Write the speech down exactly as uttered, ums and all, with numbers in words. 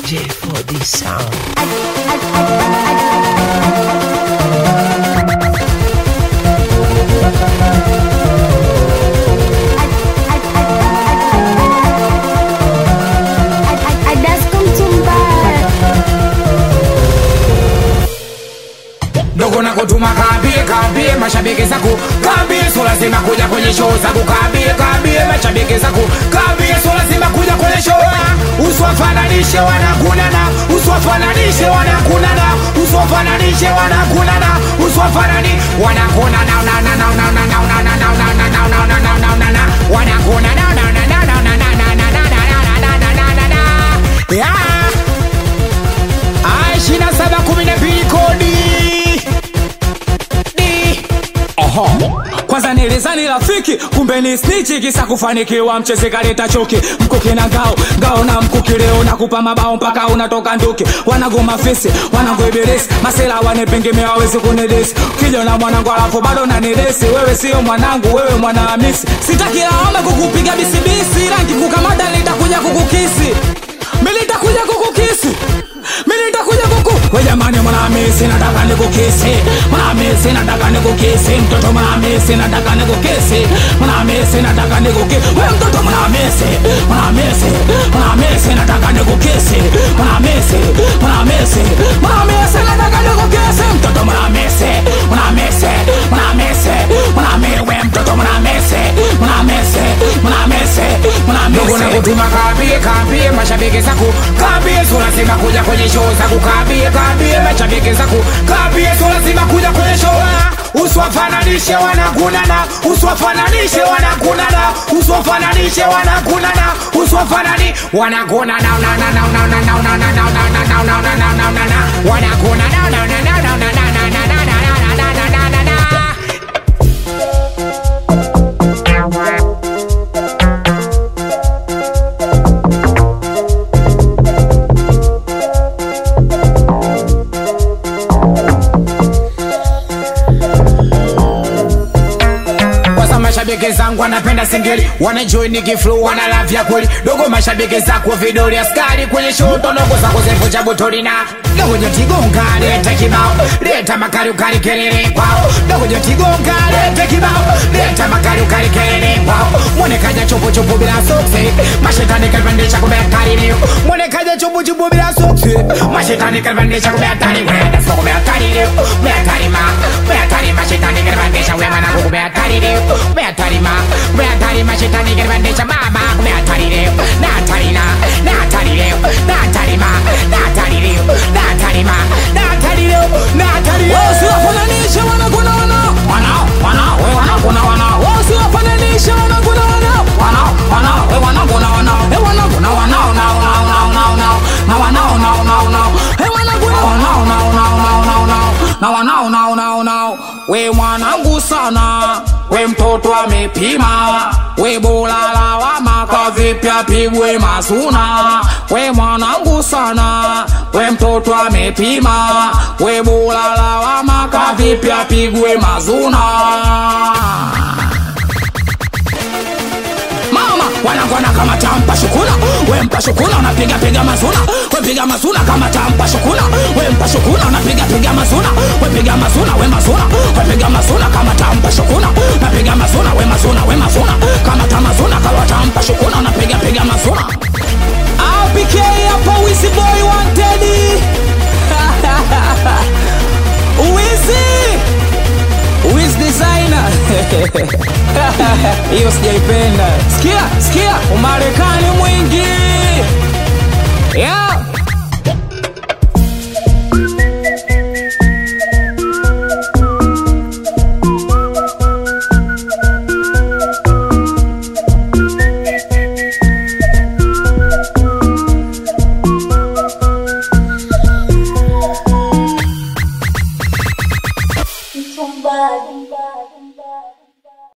J four D sound. Dogo na kutuma kabie kabie mashabiki zako kabie, so lazima kuja kwenye show zako kabie kabie mashabiki zako kabie, so lazima kuja kwenye show. Uswafananishe wanakunana, uswafananishe wanakunana, uswafananishe wanakunana, uswafanani wanakunana na na na na na na na na na na na na na na na na wanakunana na na na na na na na na na na na na na ya Aishina saba kumi na mbili kodi. Kwanza nilizani rafiki, kumbe ni snitchi. Kisa kufanikiwa mcheze kaleta choki. Mkuki na ngao, ngao na mkuki leo nakupa mabao mpaka unatoka nduki. Wanagoma fesi, wanagoibelesi, masela wanepengemea wawezi kunidesi. Kijana mwanangu alafu bado nanidesi. Wewe sio mwanangu, wewe mwana hamisi. Sitaki lawama kukupiga bisibisi, rangi kukamata nitakuja kukukisi. Mimi nitakuja kukukisi. Mimi nitakuja kuku. We jamani mwanamisi nataka nikukisi. Mwanamisi nataka nikukisi. Mtoto mwanamisi nataka nikukisi. Mwanamisi nataka nikukisi. We mtoto mwanamisi. Mwanamisi. Mwanamisi nataka nikukisi. Mwanamisi. Mwanamisi. Mwanamisi nataka nikukisi. Mtoto mwanamisi. Mwanamisi. Mwanamisi. Mwanamisi. We mtoto mwanamisi. Mwanamisi. Mwanamisi. Mwanamisi. Dogo na kutuma kabie kabie mashabiki zako kabie, so lazima kuja kwenye show zako kabie kabie mashabiki zako kabie, so lazima kuja kwenye show. Uswafananishe wanakunana, uswafananishe wanakunana, uswafananishe wanakunana, uswafanani wanakunana na na na na na na na na na na na na na na na na wanakunana na na na na na na na na na na na na na. Mashabiki zangu wanapenda singeli, wanajoin nikiflow, wana love ya kweli. Dogo mashabiki zako vidole askari kwenye show tonoko zako zefu cha butolina. Dogo jotigonga leta kibao, leta makari ukari kelele kwao. Dogo jotigonga leta kibao, leta makari ukari kelele kwao. Mwone kaja chupu chupu bila soksi, mashetani kalipandisha kumbe hatari leo. Mwone kaja chupu chupu bila soksi, mashetani kalipandisha kumbe hatari wenda. Soko kumbe hatari leo, kumbe hatari ma, kumbe hatari mashetani kalipandisha wema na kumbe hatari leo. Hatari ma, hatari ma shetani kalipandisha mama. Kumbe hatari leo, na hatari na, na hatari leo, na hatari ma, na hatari leo, na hatari ma, na hatari leo, na hatari leo. Wasi wafananisha wanakuna wana, wana, wana, we wanakuna wana. Wasi wafananisha wanakuna wana, wana, wana, we wanakuna wana. We wanakuna wana, wana, wana, wana, wana, na wana, wana, wana, wana. We wanakuna wana, wana, wana, wana, wana, na wana, wana, wana, wana. We mwanangu sana, we mtoto amepima. We bolala wa maka vipya pigwe mazuna. We mwanangu sana, we mtoto amepima. We bolala wa maka vipya pigwe mazuna. Wanangwana kama tampa shukuna, we mpa shukuna unapiga piga mazuna. We piga mazuna kama tampa shukuna, we mpa shukuna unapiga piga mazuna. We piga mazuna, we mazuna, we piga mazuna kama tampa shukuna. Unapiga mazuna, we mazuna, we mazuna kama tamazuna kama tampa shukuna unapiga piga mazuna. R P K hapa Wizzy Boy wanted. Wizzy Wiz designer. Hiyo sijaipenda. Sikia, sikia, Umarekani mwingi. Yeah.